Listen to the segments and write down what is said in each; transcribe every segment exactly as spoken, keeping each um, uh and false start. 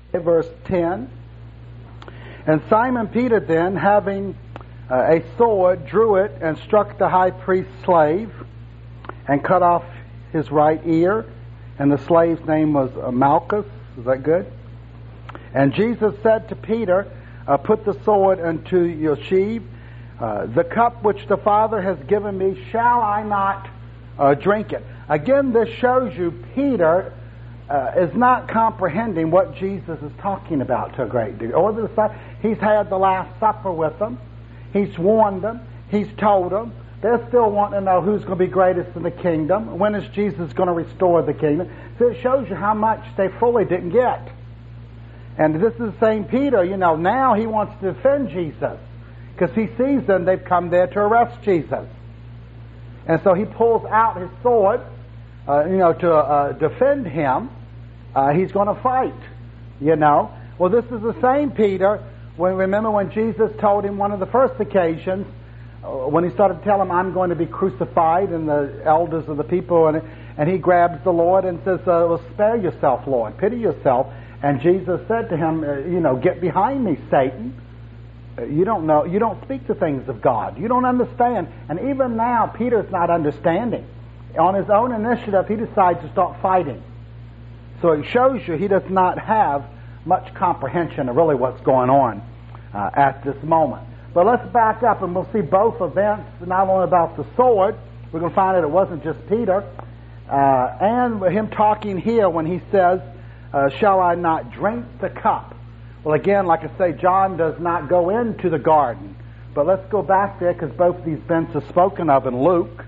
verse ten. And Simon Peter then, having uh, a sword, drew it and struck the high priest's slave and cut off his right ear. And the slave's name was uh, Malchus. Is that good? And Jesus said to Peter, uh, put the sword into your sheath. Uh, the cup which the Father has given me, shall I not uh, drink it? Again, this shows you Peter uh, is not comprehending what Jesus is talking about to a great degree. Or the, he's had the Last Supper with them. He's warned them. He's told them. They're still wanting to know who's going to be greatest in the kingdom. When is Jesus going to restore the kingdom? So it shows you how much they fully didn't get. And this is the same Peter, you know, now he wants to defend Jesus. Because he sees them, they've come there to arrest Jesus. And so he pulls out his sword, uh, you know, to uh, defend him. Uh, he's going to fight, you know. Well, this is the same Peter. When, remember when Jesus told him one of the first occasions, uh, when he started to tell him, I'm going to be crucified, and the elders of the people, and, and he grabs the Lord and says, uh, well, spare yourself, Lord, pity yourself. And Jesus said to him, uh, you know, get behind me, Satan. You don't know, you don't speak the things of God. You don't understand. And even now, Peter's not understanding. On his own initiative, he decides to start fighting. So it shows you he does not have much comprehension of really what's going on uh, at this moment. But let's back up and we'll see both events, not only about the sword, we're going to find that it wasn't just Peter, uh, and him talking here when he says, uh, shall I not drink the cup? Well, again, like I say, John does not go into the garden. But let's go back there because both of these events are spoken of in Luke.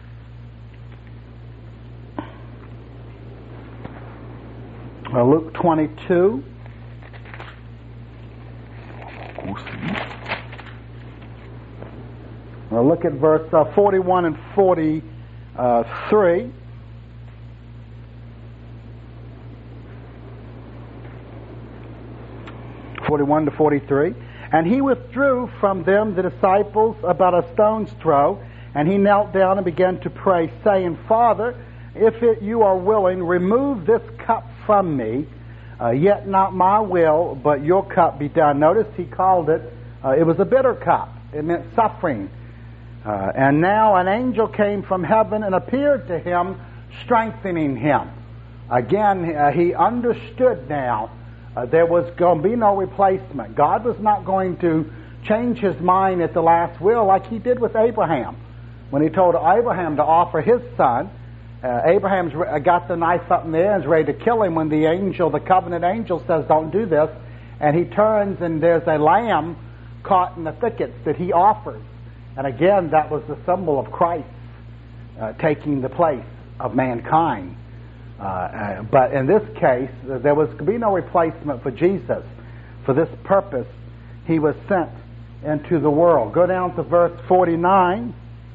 Uh, Luke twenty-two. Well, look at verse uh, forty-one and forty-three. forty-one to forty-three. And he withdrew from them, the disciples, about a stone's throw, and he knelt down and began to pray, saying, Father, if it, you are willing, remove this cup from me, uh, yet not my will, but your cup be done. Notice he called it, uh, it was a bitter cup. It meant suffering. Uh, and now an angel came from heaven and appeared to him, strengthening him. Again, uh, he understood now Uh, there was going to be no replacement. God was not going to change his mind at the last will like he did with Abraham. When he told Abraham to offer his son, uh, Abraham's re- got the knife up in there and is ready to kill him when the angel, the covenant angel, says, don't do this. And he turns and there's a lamb caught in the thickets that he offers. And again, that was the symbol of Christ uh, taking the place of mankind. Uh, uh, but in this case, uh, there was to be no replacement for Jesus. For this purpose, he was sent into the world. Go down to verse forty-nine.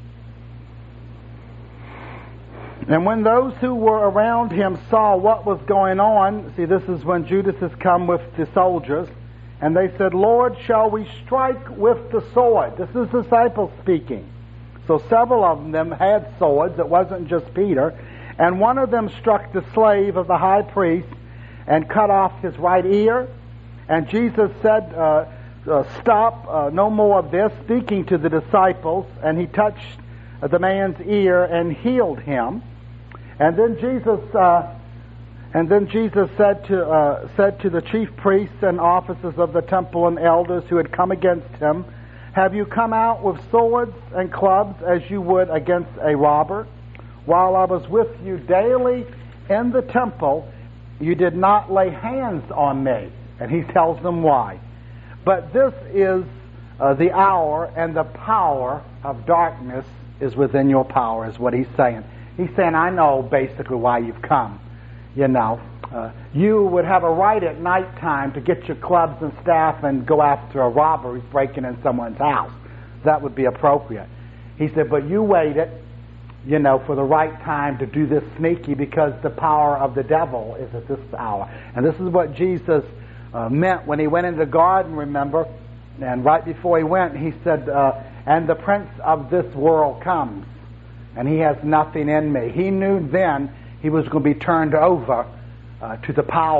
And when those who were around him saw what was going on, see, this is when Judas has come with the soldiers, and they said, Lord, shall we strike with the sword? This is disciples speaking. So several of them had swords. It wasn't just Peter. And one of them struck the slave of the high priest and cut off his right ear. And Jesus said, uh, uh, stop, uh, no more of this, speaking to the disciples. And he touched uh, the man's ear and healed him. And then Jesus, uh, and then Jesus said to uh, said to the chief priests and officers of the temple and elders who had come against him, have you come out with swords and clubs as you would against a robber? While I was with you daily in the temple, you did not lay hands on me. And he tells them why. But this is uh, the hour, and the power of darkness is within your power, is what he's saying. He's saying, I know basically why you've come. You know, uh, you would have a right at nighttime to get your clubs and staff and go after a robber who's breaking in someone's house. That would be appropriate. He said, but you waited, you know, for the right time to do this sneaky, because the power of the devil is at this hour. And this is what Jesus uh, meant when he went into the garden, remember? And right before he went, he said, uh, and the prince of this world comes, and he has nothing in me. He knew then he was going to be turned over uh, to the power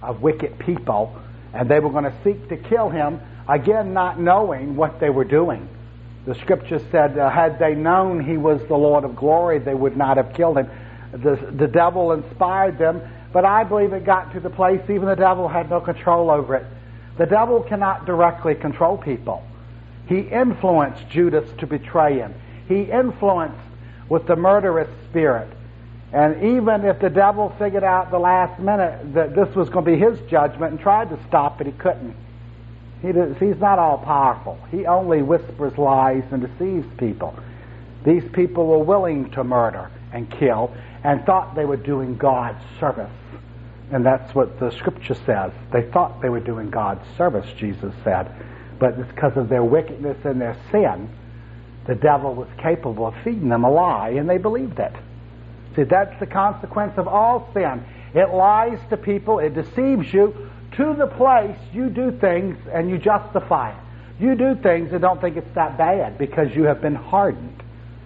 of wicked people, and they were going to seek to kill him, again not knowing what they were doing. The scripture said, uh, had they known he was the Lord of glory, they would not have killed him. The, the devil inspired them, but I believe it got to the place even the devil had no control over it. The devil cannot directly control people. He influenced Judas to betray him. He influenced with the murderous spirit. And even if the devil figured out the last minute that this was going to be his judgment and tried to stop it, he couldn't. He does, he's not all powerful. He only whispers lies and deceives people. These people were willing to murder and kill and thought they were doing God's service. And that's what the scripture says. They thought they were doing God's service, Jesus said. But it's because of their wickedness and their sin, the devil was capable of feeding them a lie, and they believed it. See, that's the consequence of all sin. It lies to people, it deceives you to the place you do things and you justify it. You do things and don't think it's that bad because you have been hardened.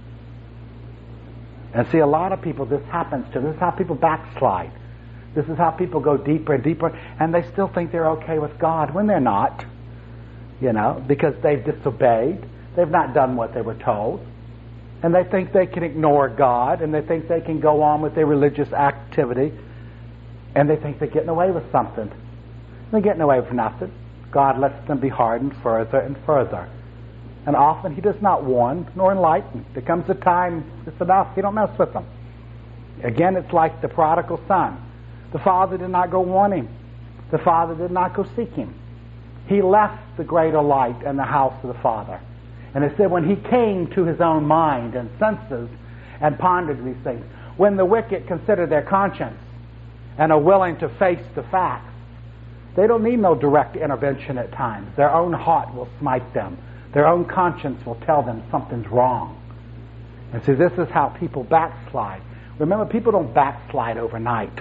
And see, a lot of people, this happens to. This is how people backslide. This is how people go deeper and deeper, and they still think they're okay with God when they're not. You know, because they've disobeyed. They've not done what they were told. And they think they can ignore God, and they think they can go on with their religious activity, and they think they're getting away with something. They're getting away with nothing. God lets them be hardened further and further. And often He does not warn nor enlighten. There comes a time, it's enough, you don't mess with them. Again, it's like the prodigal son. The father did not go warn him. The father did not go seek him. He left the greater light and the house of the Father. And it said when he came to his own mind and senses and pondered these things, when the wicked consider their conscience and are willing to face the facts, they don't need no direct intervention at times. Their own heart will smite them. Their own conscience will tell them something's wrong. And see, this is how people backslide. Remember, people don't backslide overnight.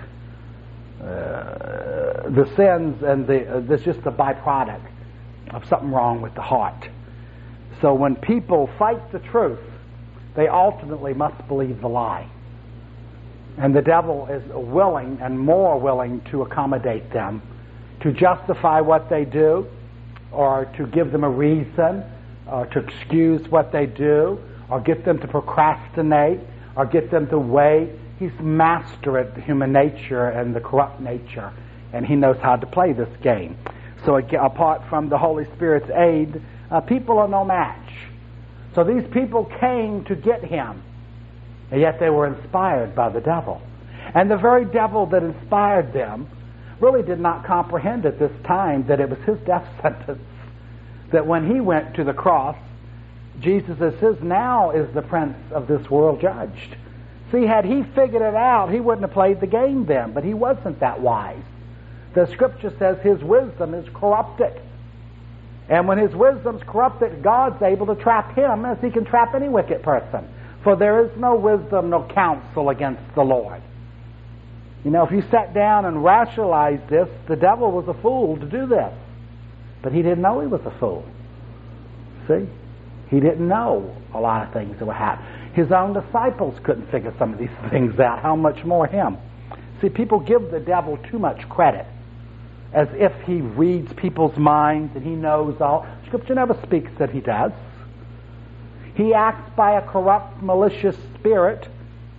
Uh, the sins and the uh, there's just a byproduct of something wrong with the heart. So when people fight the truth, they ultimately must believe the lie. And the devil is willing and more willing to accommodate them, to justify what they do, or to give them a reason, or to excuse what they do, or get them to procrastinate, or get them to wait. He's master at human nature and the corrupt nature, and he knows how to play this game. So apart from the Holy Spirit's aid, uh, people are no match. So these people came to get him, and yet they were inspired by the devil. And the very devil that inspired them really did not comprehend at this time that it was his death sentence. That when he went to the cross, Jesus says, now is the prince of this world judged. See, had he figured it out, he wouldn't have played the game then, but he wasn't that wise. The scripture says his wisdom is corrupted. And when his wisdom's corrupted, God's able to trap him as he can trap any wicked person. For there is no wisdom, no counsel against the Lord. You know, if you sat down and rationalized this, the devil was a fool to do this. But he didn't know he was a fool. See? He didn't know a lot of things that were happening. His own disciples couldn't figure some of these things out. How much more him? See, people give the devil too much credit, as if he reads people's minds and he knows all. Scripture never speaks that he does. He acts by a corrupt, malicious spirit.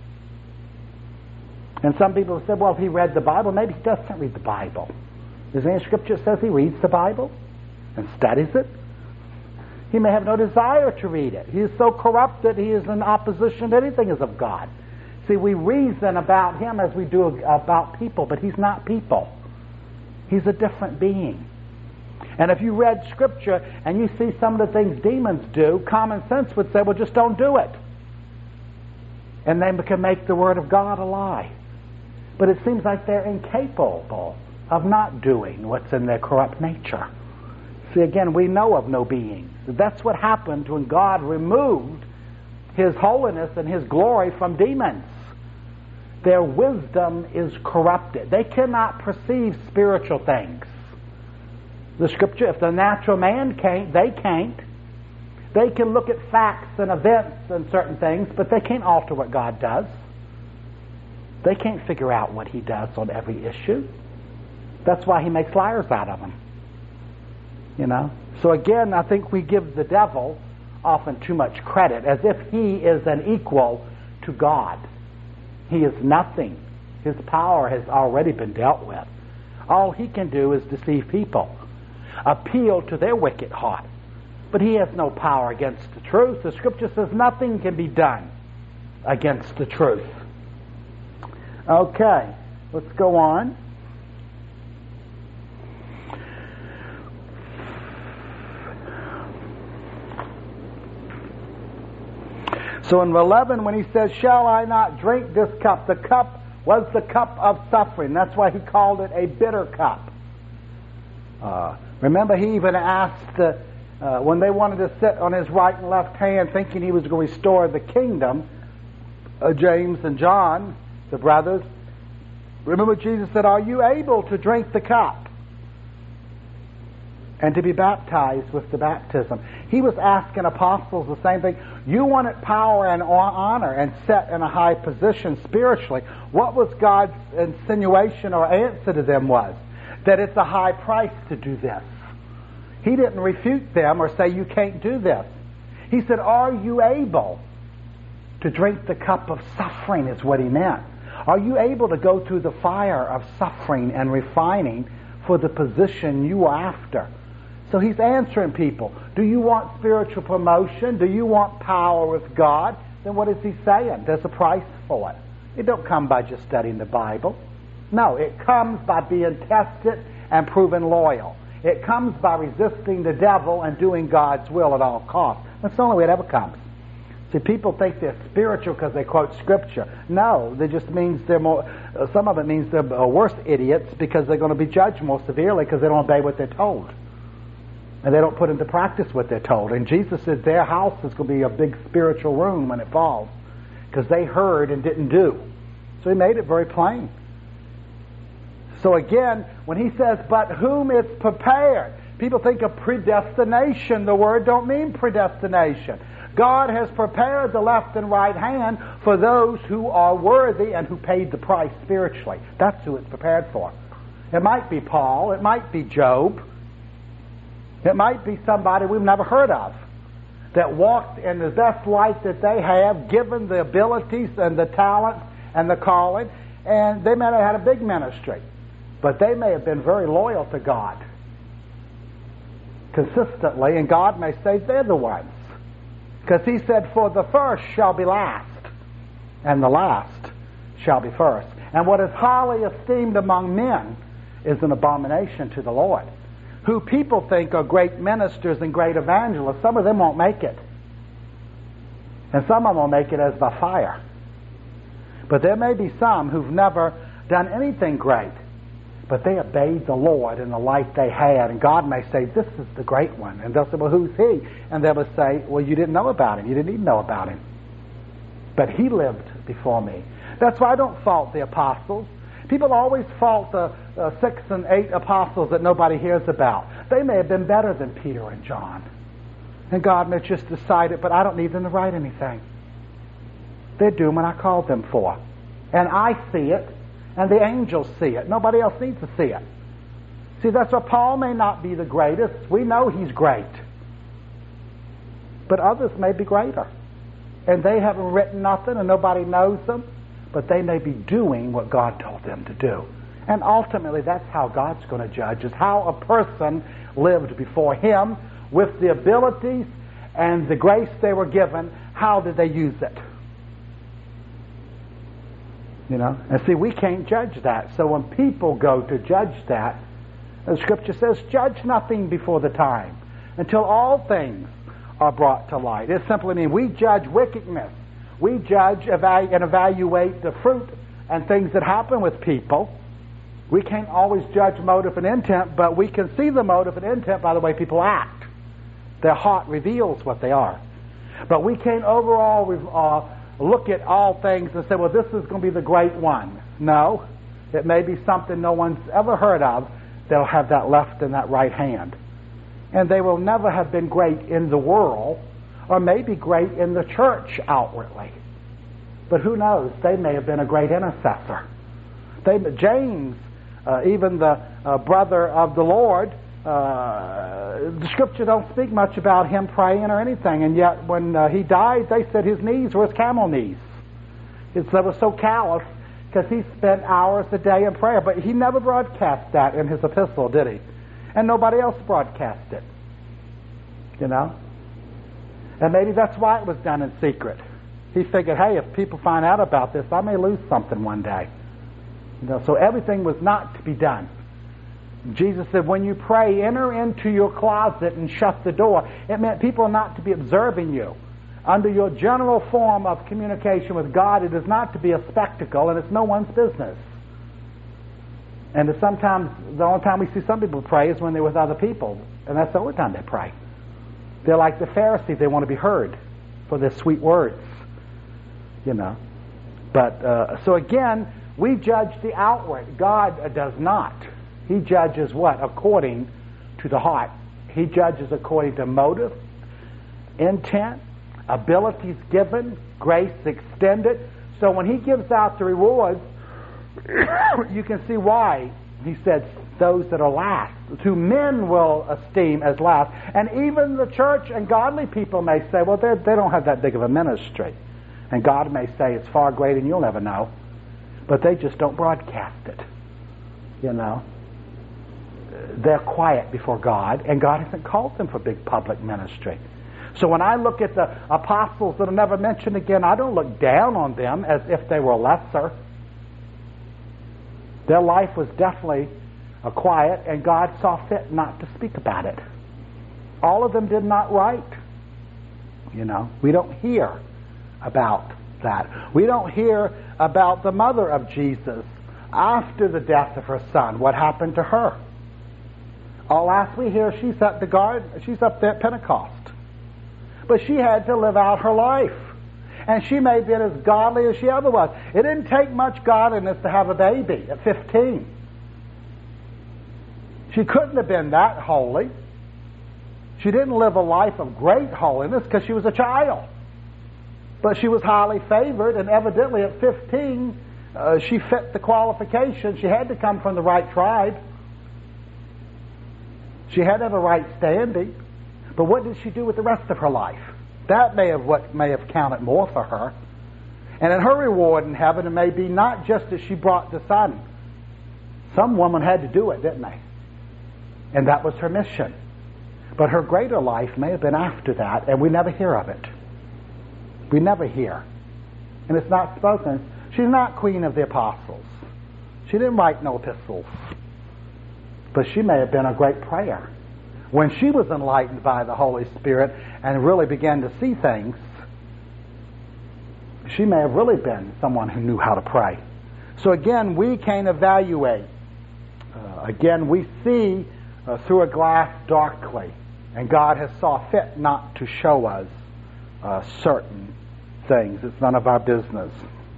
And some people have said, well, if he read the Bible, maybe he doesn't read the Bible. Is there any scripture that says he reads the Bible and studies it? He may have no desire to read it. He is so corrupt that he is in opposition to anything is of God. See, we reason about him as we do about people, but he's not people. He's a different being. And if you read Scripture and you see some of the things demons do, common sense would say, well, just don't do it. And they can make the Word of God a lie. But it seems like they're incapable of not doing what's in their corrupt nature. See, again, we know of no beings. That's what happened when God removed His holiness and His glory from demons. Their wisdom is corrupted. They cannot perceive spiritual things. The Scripture, if the natural man can't, they can't. They can look at facts and events and certain things, but they can't alter what God does. They can't figure out what He does on every issue. That's why he makes liars out of them. You know? So again, I think we give the devil often too much credit, as if he is an equal to God. He is nothing. His power has already been dealt with. All he can do is deceive people, appeal to their wicked heart. But he has no power against the truth. The Scripture says nothing can be done against the truth. Okay, let's go on. So in eleven, when he says, shall I not drink this cup? The cup was the cup of suffering. That's why he called it a bitter cup. Uh, remember, he even asked, uh, uh, when they wanted to sit on his right and left hand, thinking he was going to restore the kingdom, uh, James and John, the brothers, remember Jesus said, are you able to drink the cup and to be baptized with the baptism? He was asking apostles the same thing. You wanted power and honor and set in a high position spiritually. What was God's insinuation or answer to them was? That it's a high price to do this. He didn't refute them or say you can't do this. He said, are you able to drink the cup of suffering is what he meant. Are you able to go through the fire of suffering and refining for the position you are after? So he's answering people. Do you want spiritual promotion? Do you want power with God? Then what is he saying? There's a price for it. It don't come by just studying the Bible. No, it comes by being tested and proven loyal. It comes by resisting the devil and doing God's will at all costs. That's the only way it ever comes. See, people think they're spiritual because they quote Scripture. No, it just means they're more, uh, some of it means they're uh, worse idiots because they're going to be judged more severely because they don't obey what they're told. And they don't put into practice what they're told. And Jesus said their house is going to be a big spiritual room when it falls because they heard and didn't do. So he made it very plain. So again, when he says, but whom is prepared, people think of predestination. The word don't mean predestination. God has prepared the left and right hand for those who are worthy and who paid the price spiritually. That's who it's prepared for. It might be Paul. It might be Job. It might be somebody we've never heard of that walked in the best life that they have, given the abilities and the talents and the calling, and they may have had a big ministry, but they may have been very loyal to God consistently, and God may say they're the ones. Because he said, for the first shall be last, and the last shall be first. And what is highly esteemed among men is an abomination to the Lord. Who people think are great ministers and great evangelists, some of them won't make it. And some of them will make it as by fire. But there may be some who've never done anything great, but they obeyed the Lord in the life they had, and God may say, this is the great one. And they'll say, well, who's he? And they'll say, well, you didn't know about him. You didn't even know about him. But he lived before me. That's why I don't fault the apostles. People always fault the uh, six and eight apostles that nobody hears about. They may have been better than Peter and John. And God may just decide it, but I don't need them to write anything. They're doing what I called them for. And I see it, and the angels see it. Nobody else needs to see it. See, that's why Paul may not be the greatest. We know he's great. But others may be greater. And they haven't written nothing, and nobody knows them. But they may be doing what God told them to do. And ultimately, that's how God's going to judge, is how a person lived before him with the abilities and the grace they were given. How did they use it? You know? And see, we can't judge that. So when people go to judge that, the Scripture says, judge nothing before the time, until all things are brought to light. It simply means we judge wickedness. We judge evalu- and evaluate the fruit and things that happen with people. We can't always judge motive and intent, but we can see the motive and intent by the way people act. Their heart reveals what they are. But we can't overall uh, look at all things and say, well, this is going to be the great one. No. It may be something no one's ever heard of that'll have that left and that right hand. And they will never have been great in the world, or maybe great in the church outwardly. But who knows? They may have been a great intercessor. They, James uh, even the uh, brother of the Lord, uh, the Scripture don't speak much about him praying or anything, and yet when uh, he died, they said his knees were his camel knees. It's, they were so callous because he spent hours a day in prayer, but he never broadcast that in his epistle, did he? And nobody else broadcast it, you know? And maybe that's why it was done in secret. He figured, hey, if people find out about this, I may lose something one day. You know, so everything was not to be done. Jesus said, when you pray, enter into your closet and shut the door. It meant people are not to be observing you. Under your general form of communication with God, it is not to be a spectacle, and it's no one's business. And sometimes, the only time we see some people pray is when they're with other people, and that's the only time they pray. They're like the Pharisees. They want to be heard for their sweet words, you know. But, uh, so again, we judge the outward. God does not. He judges what? According to the heart. He judges according to motive, intent, abilities given, grace extended. So when he gives out the rewards, you can see why he said those that are last, who men will esteem as last. And even the church and godly people may say, well, they don't have that big of a ministry. And God may say it's far greater and you'll never know. But they just don't broadcast it. You know? They're quiet before God, and God hasn't called them for big public ministry. So when I look at the apostles that are never mentioned again, I don't look down on them as if they were lesser. Their life was definitely a quiet, and God saw fit not to speak about it. All of them did not write. You know, we don't hear about that. We don't hear about the mother of Jesus after the death of her son. What happened to her? All last we hear, she's at the garden, she's up there at Pentecost. But she had to live out her life. And she may have been as godly as she ever was. It didn't take much godliness to have a baby at fifteen. She couldn't have been that holy. She didn't live a life of great holiness because she was a child. But she was highly favored, and evidently at fifteen, uh, she fit the qualifications. She had to come from the right tribe. She had to have a right standing. But what did she do with the rest of her life? That may have what may have counted more for her. And in her reward in heaven, it may be not just that she brought the son. Some woman had to do it, didn't they? And that was her mission. But her greater life may have been after that, and we never hear of it. We never hear. And it's not spoken. She's not queen of the apostles. She didn't write no epistles. But she may have been a great prayer. When she was enlightened by the Holy Spirit and really began to see things, she may have really been someone who knew how to pray. So again, we can evaluate. Uh, again, we see uh, through a glass darkly. And God has saw fit not to show us uh, certain things. It's none of our business.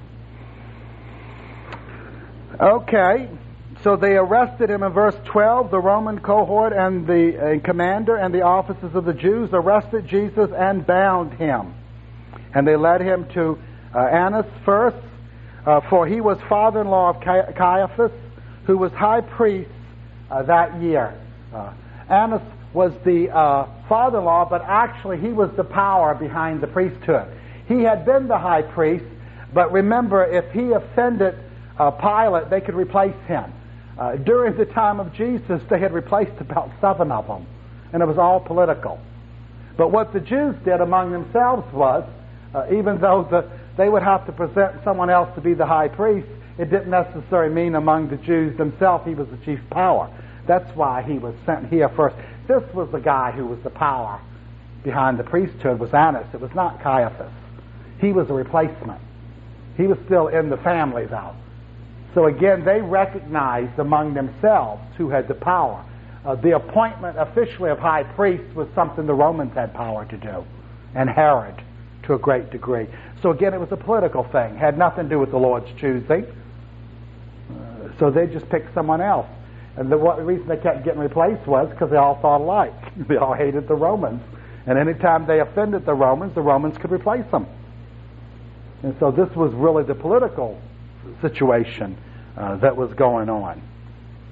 Okay. So they arrested him in verse twelve. The Roman cohort and the uh, commander and the officers of the Jews arrested Jesus and bound him. And they led him to uh, Annas first, uh, for he was father-in-law of Cai- Caiaphas, who was high priest uh, that year. Uh, Annas was the uh, father-in-law, but actually he was the power behind the priesthood. He had been the high priest, but remember, if he offended uh, Pilate, they could replace him. Uh, during the time of Jesus, they had replaced about seven of them, and it was all political. But what the Jews did among themselves was, uh, even though the, they would have to present someone else to be the high priest, it didn't necessarily mean among the Jews themselves he was the chief power. That's why he was sent here first. This was the guy who was the power behind the priesthood, was Annas. It was not Caiaphas. He was a replacement. He was still in the family, though. So again, they recognized among themselves who had the power. Uh, the appointment officially of high priest was something the Romans had power to do, and Herod to a great degree. So again, it was a political thing. Had nothing to do with the Lord's choosing. Uh, so they just picked someone else. And the, what, the reason they kept getting replaced was because they all thought alike. They all hated the Romans. And anytime they offended the Romans, the Romans could replace them. And so this was really the political situation uh, that was going on.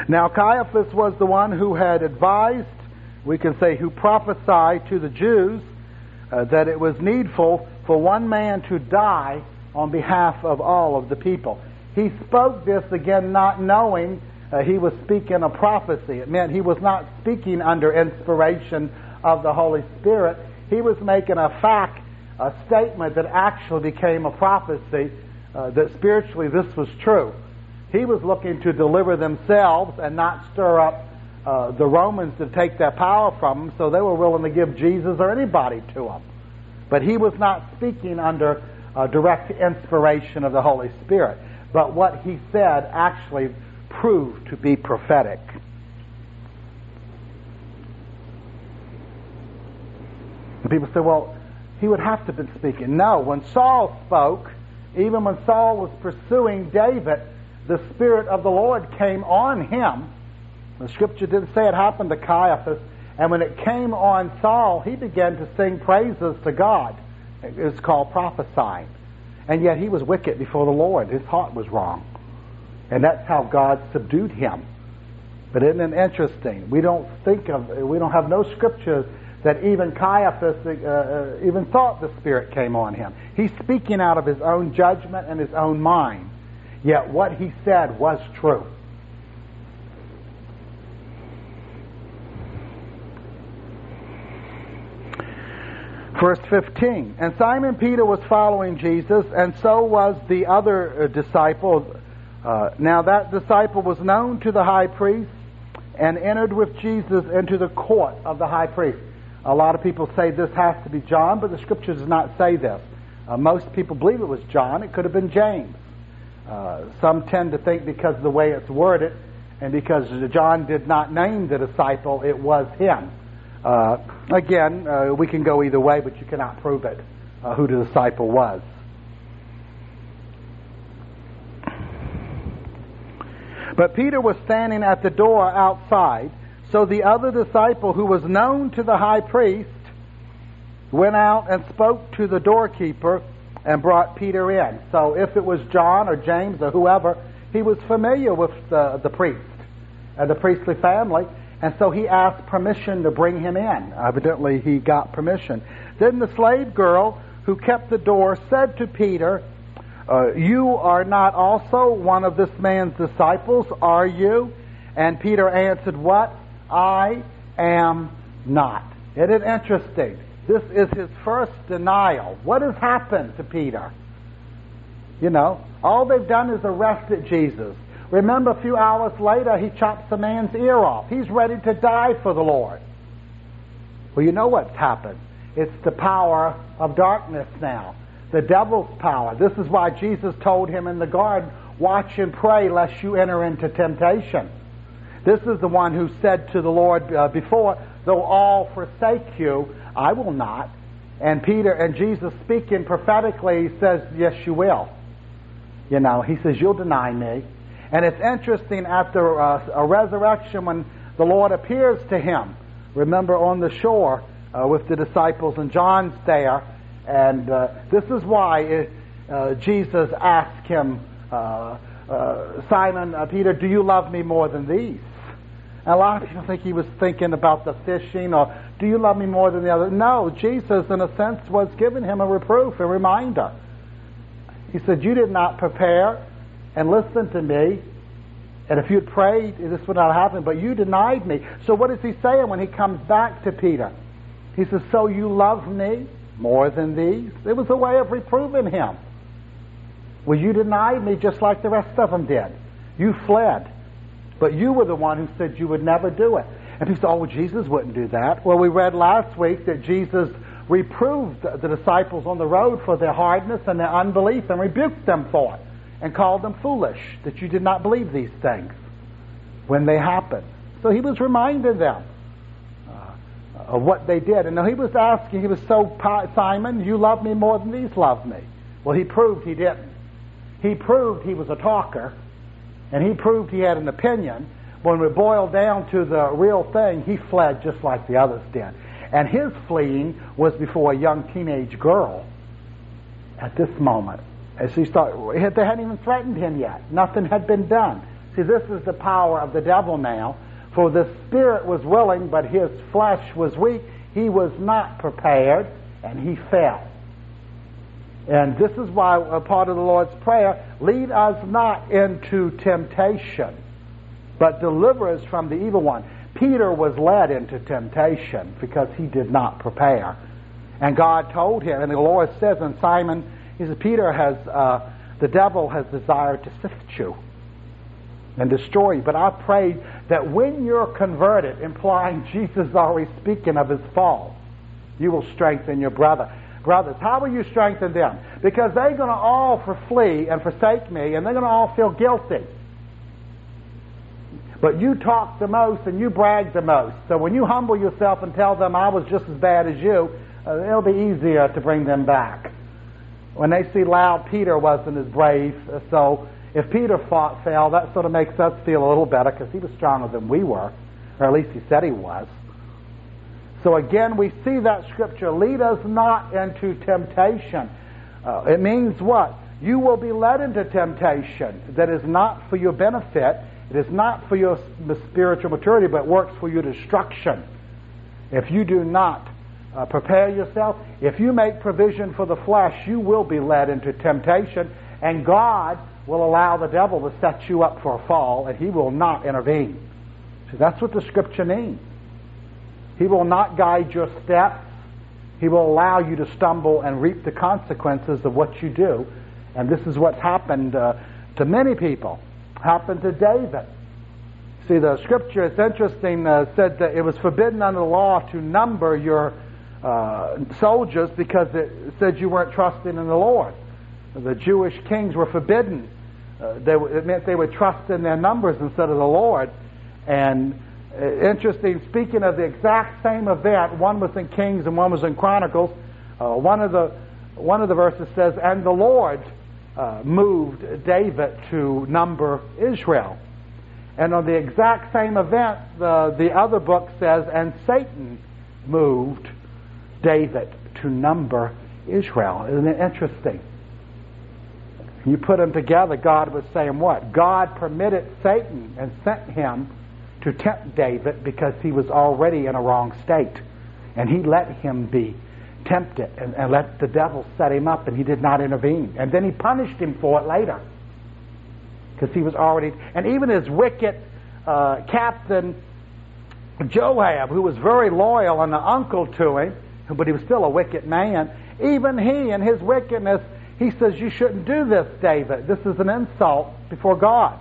Now Caiaphas was the one who had advised, we can say who prophesied to the Jews, uh, that it was needful for one man to die on behalf of all of the people. He spoke this again not knowing uh, he was speaking a prophecy. It meant he was not speaking under inspiration of the Holy Spirit. He was making a fact, a statement that actually became a prophecy, uh, that spiritually this was true. He was looking to deliver themselves and not stir up uh, the Romans to take their power from them, so they were willing to give Jesus or anybody to them. But he was not speaking under uh, direct inspiration of the Holy Spirit. But what he said actually proved to be prophetic. And people say, well, he would have to have been speaking. No, when Saul spoke, even when Saul was pursuing David, the Spirit of the Lord came on him. The Scripture didn't say it happened to Caiaphas. And when it came on Saul, he began to sing praises to God. It's called prophesying. And yet he was wicked before the Lord. His heart was wrong. And that's how God subdued him. But isn't it interesting? We don't think of, we don't have no scriptures that even Caiaphas uh, even thought the Spirit came on him. He's speaking out of his own judgment and his own mind. Yet what he said was true. Verse fifteen, and Simon Peter was following Jesus, and so was the other uh, disciple. Uh, now that disciple was known to the high priest and entered with Jesus into the court of the high priest. A lot of people say this has to be John, but the Scripture does not say this. Uh, most people believe it was John. It could have been James. Uh, some tend to think because of the way it's worded and because John did not name the disciple, it was him. Uh, again, uh, we can go either way, but you cannot prove it, uh, who the disciple was. But Peter was standing at the door outside, so the other disciple, who was known to the high priest, went out and spoke to the doorkeeper and brought Peter in. So if it was John or James or whoever, he was familiar with the, the priest and the priestly family. And so he asked permission to bring him in. Evidently, he got permission. Then the slave girl who kept the door said to Peter, uh, you are not also one of this man's disciples, are you? And Peter answered, what? I am not. Isn't it interesting? This is his first denial. What has happened to Peter? You know, all they've done is arrested Jesus. Remember, a few hours later, he chops a man's ear off. He's ready to die for the Lord. Well, you know what's happened. It's the power of darkness now. The devil's power. This is why Jesus told him in the garden, watch and pray lest you enter into temptation. This is the one who said to the Lord uh, before, though all forsake you, I will not. And Peter and Jesus speaking prophetically says, yes, you will. You know, he says, you'll deny me. And it's interesting, after uh, a resurrection, when the Lord appears to him, remember on the shore uh, with the disciples, and John's there, and uh, this is why it, uh, Jesus asked him, uh, uh, Simon, uh, Peter, do you love me more than these? And a lot of people think he was thinking about the fishing, or do you love me more than the other? No, Jesus, in a sense, was giving him a reproof, a reminder. He said, you did not prepare and listen to me, and if you'd prayed, this would not happen, but you denied me. So what is he saying when he comes back to Peter? He says, so you love me more than these? It was a way of reproving him. Well, you denied me just like the rest of them did. You fled. But you were the one who said you would never do it. And people say, oh, well, Jesus wouldn't do that. Well, we read last week that Jesus reproved the disciples on the road for their hardness and their unbelief and rebuked them for it and called them foolish, that you did not believe these things when they happened. So he was reminding them uh, of what they did. And he was asking, he was so, Simon, you love me more than these love me. Well, he proved he didn't. He proved he was a talker, and he proved he had an opinion. When we boiled down to the real thing, he fled just like the others did. And his fleeing was before a young teenage girl at this moment. As he started, they hadn't even threatened him yet. Nothing had been done. See, this is the power of the devil now. For the spirit was willing, but his flesh was weak. He was not prepared, and he fell. And this is why a part of the Lord's Prayer, lead us not into temptation, but deliver us from the evil one. Peter was led into temptation because he did not prepare. And God told him, and the Lord says in Simon, he says, Peter has, uh, the devil has desired to sift you and destroy you. But I pray that when you're converted, implying Jesus is already speaking of his fall, you will strengthen your brother. Brothers, how will you strengthen them? Because they're going to all for flee and forsake me, and they're going to all feel guilty. But you talk the most and you brag the most. So when you humble yourself and tell them I was just as bad as you, uh, it'll be easier to bring them back. When they see loud Peter wasn't as brave, uh, so if Peter fought, fell, that sort of makes us feel a little better because he was stronger than we were, or at least he said he was. So again, we see that scripture, lead us not into temptation. Uh, it means what? You will be led into temptation that is not for your benefit. It is not for your spiritual maturity, but works for your destruction. If you do not uh, prepare yourself, if you make provision for the flesh, you will be led into temptation, and God will allow the devil to set you up for a fall, and he will not intervene. So that's what the scripture means. He will not guide your steps. He will allow you to stumble and reap the consequences of what you do. And this is what's happened uh, to many people. Happened to David. See, the scripture, it's interesting, uh, said that it was forbidden under the law to number your uh, soldiers because it said you weren't trusting in the Lord. The Jewish kings were forbidden. Uh, they, it meant they would trust in their numbers instead of the Lord. And uh, interesting, speaking of the exact same event, one was in Kings and one was in Chronicles. Uh, one of the one of the verses says, "And the Lord uh, moved David to number Israel." And on the exact same event, the the other book says, "And Satan moved David to number Israel." Isn't it interesting? You put them together, God was saying what? God permitted Satan and sent him to tempt David because he was already in a wrong state. And he let him be tempted and, and let the devil set him up, and he did not intervene. And then he punished him for it later because he was already... And even his wicked uh, captain Joab, who was very loyal and an uncle to him, but he was still a wicked man, even he in his wickedness, he says, "You shouldn't do this, David. This is an insult before God."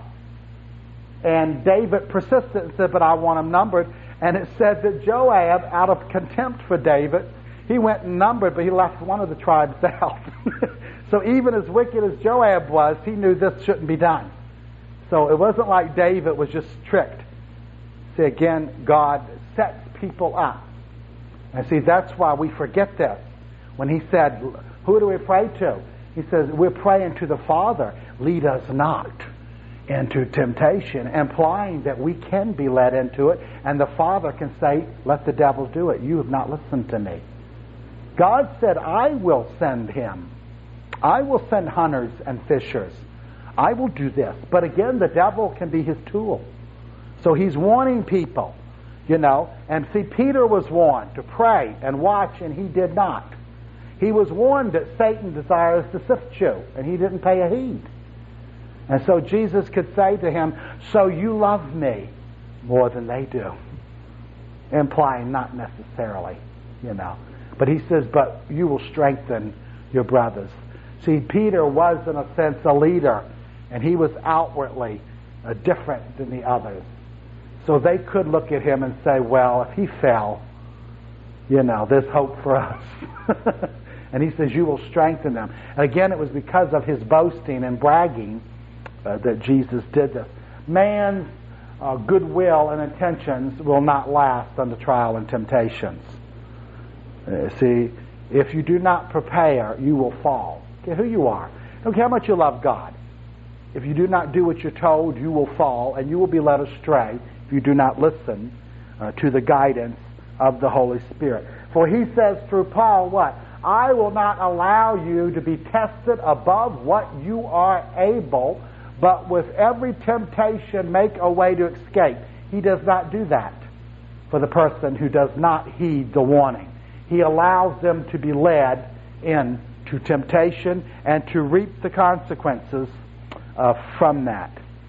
And David persisted and said, "But I want them numbered." And it said that Joab, out of contempt for David, he went and numbered, but he left one of the tribes out. So even as wicked as Joab was, he knew this shouldn't be done. So it wasn't like David was just tricked. See, again, God sets people up. And see, that's why we forget this. When he said, who do we pray to? He says, we're praying to the Father, lead us not into temptation, implying that we can be led into it, and the Father can say, let the devil do it. You have not listened to me. God said, I will send him. I will send hunters and fishers. I will do this. But again, the devil can be his tool. So he's warning people, you know. And see, Peter was warned to pray and watch, and he did not. He was warned that Satan desires to sift you, and he didn't pay a heed. And so Jesus could say to him, so you love me more than they do. Implying not necessarily, you know. But he says, but you will strengthen your brothers. See, Peter was, in a sense, a leader, and he was outwardly uh, different than the others. So they could look at him and say, well, if he fell, you know, there's hope for us. And he says, you will strengthen them. And again, it was because of his boasting and bragging uh, that Jesus did this. Man's uh, goodwill and intentions will not last under trial and temptations. Uh, see, if you do not prepare, you will fall. Okay, who you are. Don't care how much you love God. If you do not do what you're told, you will fall, and you will be led astray if you do not listen uh, to the guidance of the Holy Spirit. For he says through Paul, what? I will not allow you to be tested above what you are able, but with every temptation make a way to escape. He does not do that for the person who does not heed the warning. He allows them to be led into temptation and to reap the consequences uh, from that.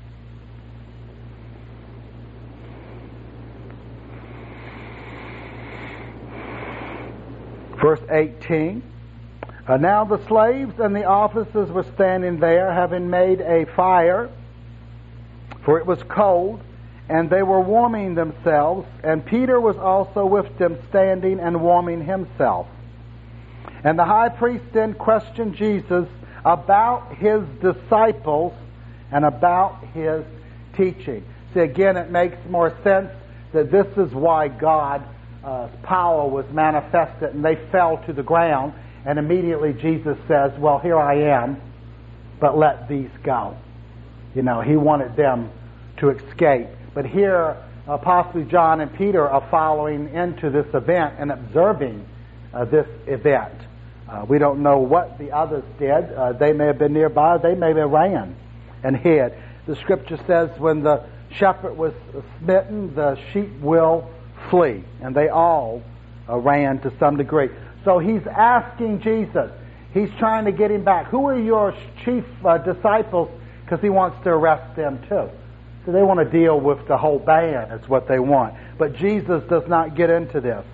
Verse eighteen, uh, now the slaves and the officers were standing there, having made a fire, for it was cold, and they were warming themselves, and Peter was also with them, standing and warming himself. And the high priest then questioned Jesus about his disciples and about his teaching. See, again, it makes more sense that this is why God Uh, power was manifested, and they fell to the ground, and immediately Jesus says, well, here I am, but let these go. You know, he wanted them to escape. But here, uh, possibly John and Peter are following into this event and observing uh, this event. Uh, we don't know what the others did. Uh, they may have been nearby. They may have ran and hid. The scripture says when the shepherd was smitten, the sheep will flee, and they all uh, ran to some degree. So he's asking Jesus, he's trying to get him back. Who are your chief uh, disciples? Because he wants to arrest them too. So they want to deal with the whole band, is what they want. But Jesus does not get into this.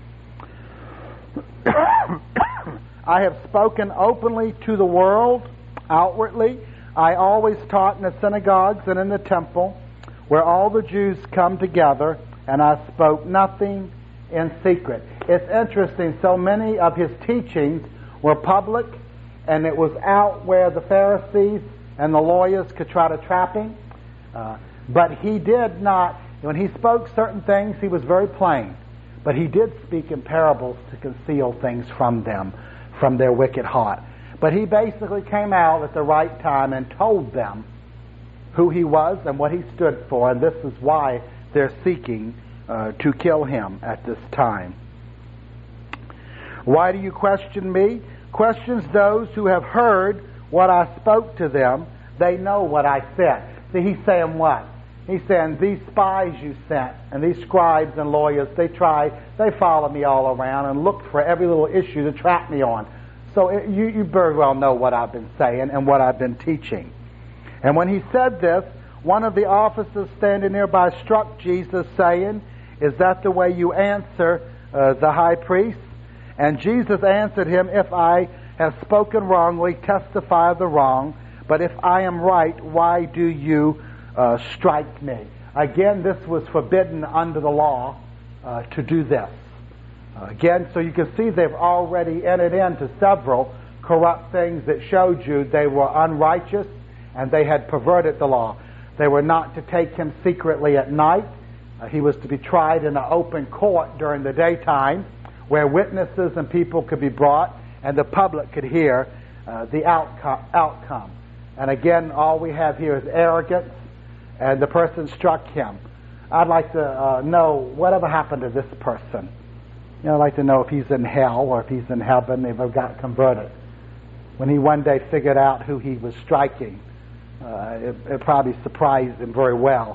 I have spoken openly to the world, outwardly. I always taught in the synagogues and in the temple, where all the Jews come together, and I spoke nothing in secret. It's interesting, so many of his teachings were public, and it was out where the Pharisees and the lawyers could try to trap him. Uh, but he did not, when he spoke certain things, he was very plain. But he did speak in parables to conceal things from them, from their wicked heart. But he basically came out at the right time and told them who he was and what he stood for, and this is why they're seeking uh, to kill him at this time. Why do you question me? Questions those who have heard what I spoke to them. They know what I said. See, he's saying what? He's saying these spies you sent and these scribes and lawyers, they try, they follow me all around and look for every little issue to trap me on. So it, you, you very well know what I've been saying and what I've been teaching. And when he said this, one of the officers standing nearby struck Jesus, saying, is that the way you answer uh, the high priest? And Jesus answered him, if I have spoken wrongly, testify of the wrong. But if I am right, why do you uh, strike me? Again, this was forbidden under the law uh, to do this. Uh, again, so you can see they've already entered into several corrupt things that showed you they were unrighteous and they had perverted the law. They were not to take him secretly at night. Uh, he was to be tried in an open court during the daytime where witnesses and people could be brought and the public could hear uh, the outcome, outcome. And again, all we have here is arrogance, and the person struck him. I'd like to uh, know whatever happened to this person. You know, I'd like to know if he's in hell or if he's in heaven, if he got converted. When he one day figured out who he was striking, Uh, it, it probably surprised him very well.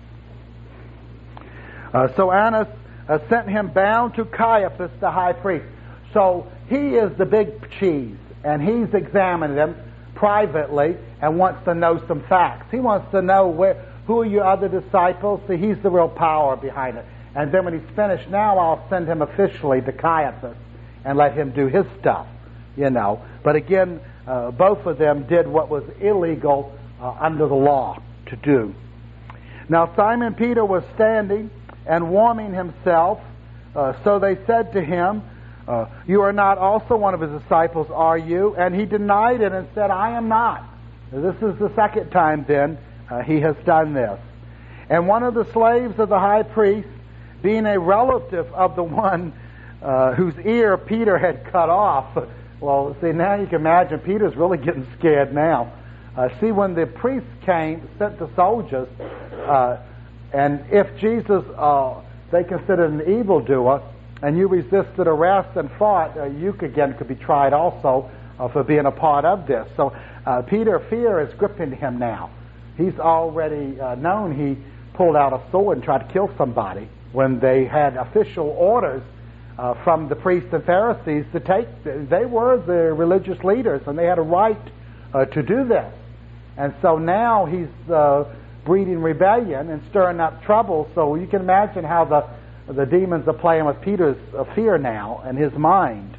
Uh, so Annas uh, sent him bound to Caiaphas, the high priest. So he is the big cheese, and he's examined him privately and wants to know some facts. He wants to know where, who are your other disciples. See, he's the real power behind it. And then when he's finished, now I'll send him officially to Caiaphas and let him do his stuff, you know. But again, uh, both of them did what was illegal Uh, under the law to do. Now Simon Peter was standing and warming himself, uh, so they said to him, uh, you are not also one of his disciples, are you? And he denied it and said, I am not. This is the second time then uh, he has done this. And one of the slaves of the high priest, being a relative of the one uh, whose ear Peter had cut off, well, see, now you can imagine Peter's really getting scared now. Uh, see, when the priests came, sent the soldiers, uh, and if Jesus, uh, they considered an evildoer, and you resisted arrest and fought, uh, you again could be tried also uh, for being a part of this. So uh, Peter, fear is gripping him now. he's already uh, known he pulled out a sword and tried to kill somebody when they had official orders uh, from the priests and Pharisees to take. They were the religious leaders, and they had a right uh, to do this. And so now he's uh, breeding rebellion and stirring up trouble. So you can imagine how the the demons are playing with Peter's uh, fear now and his mind.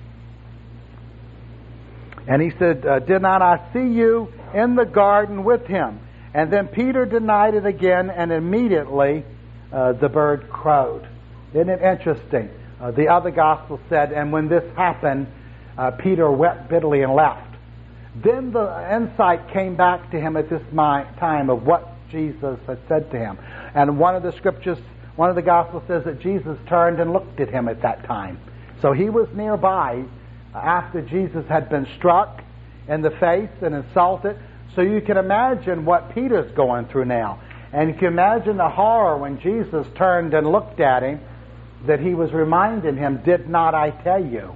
And he said, uh, did not I see you in the garden with him? And then Peter denied it again, and immediately uh, the bird crowed. Isn't it interesting? Uh, the other gospel said, and when this happened, uh, Peter wept bitterly and left. Then the insight came back to him at this time of what Jesus had said to him. And one of the scriptures, one of the gospels says that Jesus turned and looked at him at that time. So he was nearby after Jesus had been struck in the face and insulted. So you can imagine what Peter's going through now. And you can imagine the horror when Jesus turned and looked at him, that he was reminding him, did not I tell you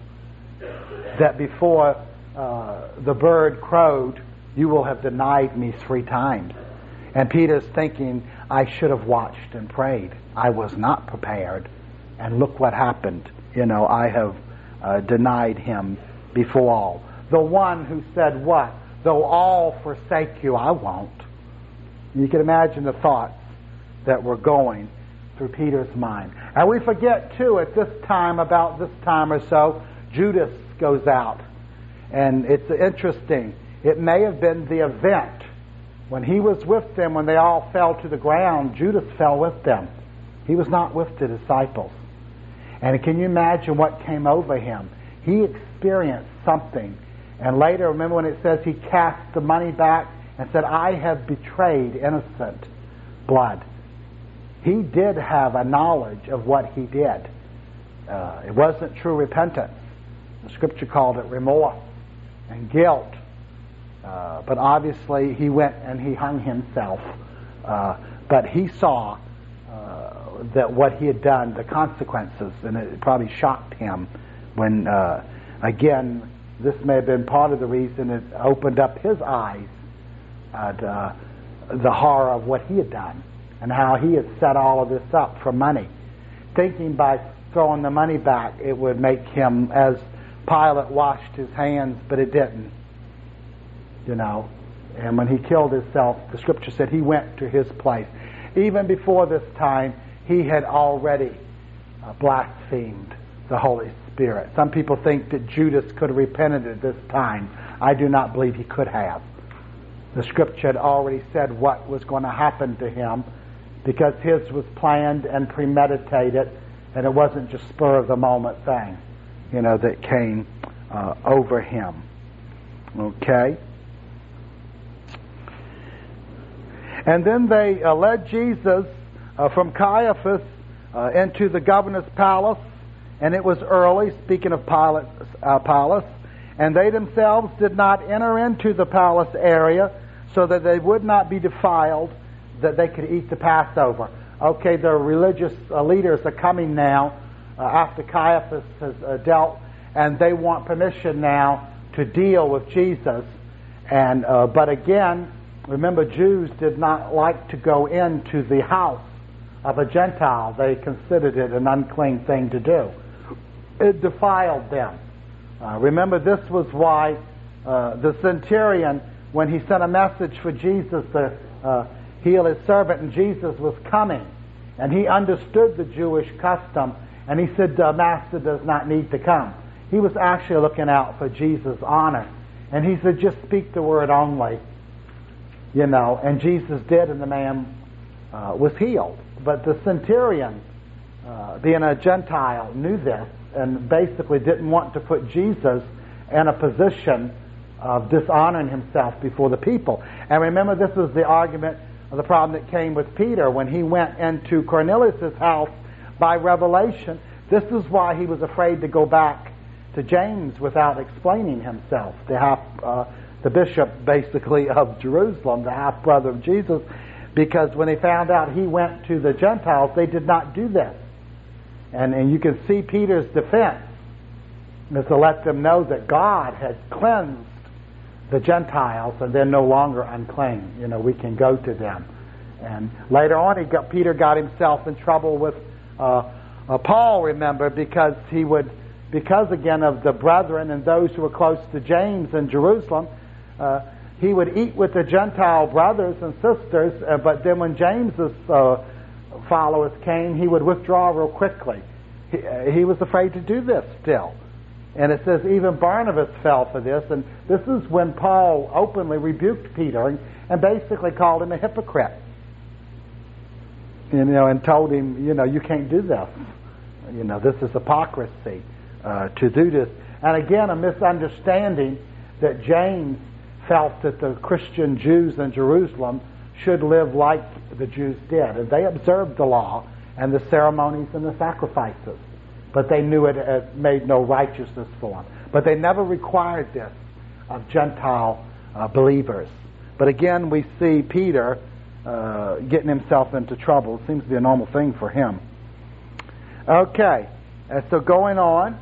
that before uh, the bird crowed, you will have denied me three times? And Peter's thinking, I should have watched and prayed. I was not prepared. And look what happened. You know, I have uh, denied him before all. The one who said what? Though all forsake you, I won't. You can imagine the thoughts that were going through Peter's mind. And we forget, too, at this time, about this time or so, Judas goes out. And it's interesting. It may have been the event. When he was with them, when they all fell to the ground, Judas fell with them. He was not with the disciples. And can you imagine what came over him? He experienced something. And later, remember when it says he cast the money back and said, I have betrayed innocent blood. He did have a knowledge of what he did. Uh, it wasn't true repentance. The scripture called it remorse and guilt. Uh, but obviously he went and he hung himself. Uh, but he saw uh, that what he had done, the consequences, and it probably shocked him when, uh, again, this may have been part of the reason it opened up his eyes at uh, the horror of what he had done and how he had set all of this up for money, thinking by throwing the money back it would make him, as Pilate washed his hands, but it didn't. You know, and when he killed himself, the scripture said he went to his place. Even before this time, he had already uh, blasphemed the Holy Spirit. Some people think that Judas could have repented at this time. I do not believe he could have. The scripture had already said what was going to happen to him, because his was planned and premeditated, and it wasn't just spur of the moment thing, you know, that came uh, over him. Okay? And then they uh, led Jesus uh, from Caiaphas uh, into the governor's palace, and it was early, speaking of Pilate's uh, palace, and they themselves did not enter into the palace area so that they would not be defiled, that they could eat the Passover. Okay, the religious uh, leaders are coming now uh, after Caiaphas has uh, dealt, and they want permission now to deal with Jesus. And uh, but again, remember, Jews did not like to go into the house of a Gentile. They considered it an unclean thing to do. It defiled them. Uh, remember, this was why uh, the centurion, when he sent a message for Jesus to uh, heal his servant, and Jesus was coming, and he understood the Jewish custom, and he said, the master does not need to come. He was actually looking out for Jesus' honor. And he said, just speak the word only. You know, and Jesus did, and the man uh, was healed. But the centurion, uh, being a Gentile, knew this and basically didn't want to put Jesus in a position of dishonoring himself before the people. And remember, this was the argument of the problem that came with Peter when he went into Cornelius' house by revelation. This is why he was afraid to go back to James without explaining himself. The half, uh, the bishop, basically, of Jerusalem, the half brother of Jesus, because when they found out he went to the Gentiles, they did not do this. And, and you can see Peter's defense is to let them know that God had cleansed the Gentiles, and they're no longer unclean. You know, we can go to them. And later on, he got, Peter got himself in trouble with uh, uh, Paul, remember, because he would, because again of the brethren and those who were close to James in Jerusalem, uh, he would eat with the Gentile brothers and sisters, uh, but then when James's uh, followers came, he would withdraw real quickly. He, uh, he was afraid to do this still. And it says even Barnabas fell for this, and this is when Paul openly rebuked Peter and, and basically called him a hypocrite. You know, and told him, you know, you can't do this. You know, this is hypocrisy uh, to do this. And again, a misunderstanding that James felt that the Christian Jews in Jerusalem should live like the Jews did. And they observed the law and the ceremonies and the sacrifices. But they knew it, it made no righteousness for them. But they never required this of Gentile uh, believers. But again, we see Peter uh, getting himself into trouble. It seems to be a normal thing for him. Okay, uh, so going on.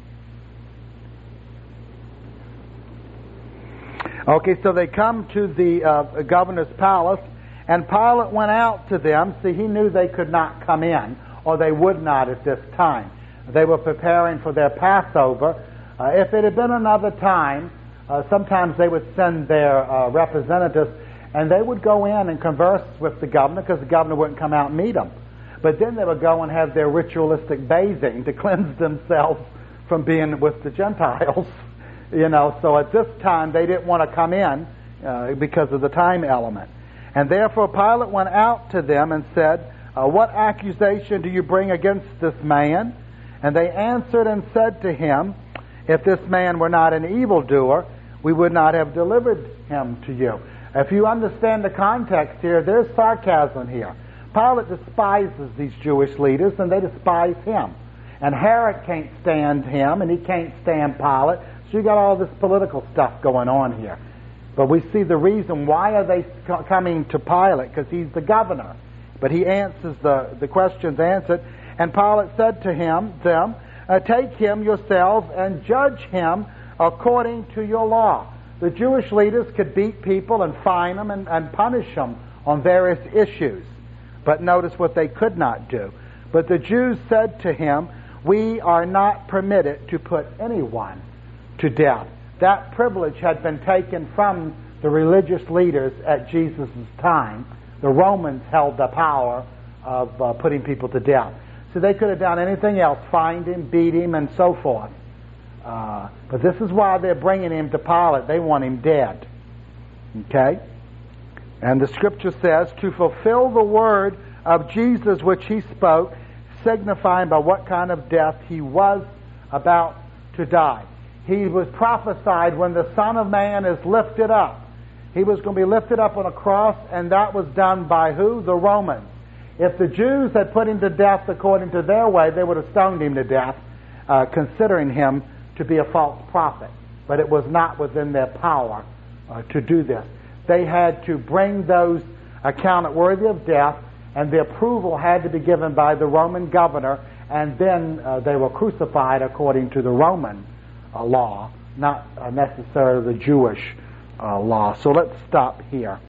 Okay, so they come to the uh, governor's palace, and Pilate went out to them. See, he knew they could not come in, or they would not at this time. They were preparing for their Passover. Uh, if it had been another time, uh, sometimes they would send their uh, representatives, and they would go in and converse with the governor, because the governor wouldn't come out and meet them. But then they would go and have their ritualistic bathing to cleanse themselves from being with the Gentiles. You know, so at this time they didn't want to come in uh, because of the time element. And therefore Pilate went out to them and said, uh, what accusation do you bring against this man? And they answered and said to him, if this man were not an evildoer, we would not have delivered him to you. If you understand the context here, there's sarcasm here. Pilate despises these Jewish leaders, and they despise him. And Herod can't stand him, and he can't stand Pilate. So you got all this political stuff going on here. But we see the reason why are they coming to Pilate, because he's the governor. But he answers the, the questions answered. And Pilate said to him, them, uh, take him yourselves and judge him according to your law. The Jewish leaders could beat people and fine them and, and punish them on various issues. But notice what they could not do. But the Jews said to him, we are not permitted to put anyone to death. That privilege had been taken from the religious leaders at Jesus' time. The Romans held the power of uh, putting people to death. So they could have done anything else, fined him, beat him, and so forth. Uh, but this is why they're bringing him to Pilate. They want him dead. Okay? And the scripture says, to fulfill the word of Jesus which he spoke, signifying by what kind of death he was about to die. He was prophesied when the Son of Man is lifted up. He was going to be lifted up on a cross, and that was done by who? The Romans. If the Jews had put him to death according to their way, they would have stoned him to death, uh, considering him to be a false prophet. But it was not within their power uh, to do this. They had to bring those accounted worthy of death, and the approval had to be given by the Roman governor, and then uh, they were crucified according to the Roman uh, law, not uh, necessarily the Jewish uh, law. So let's stop here.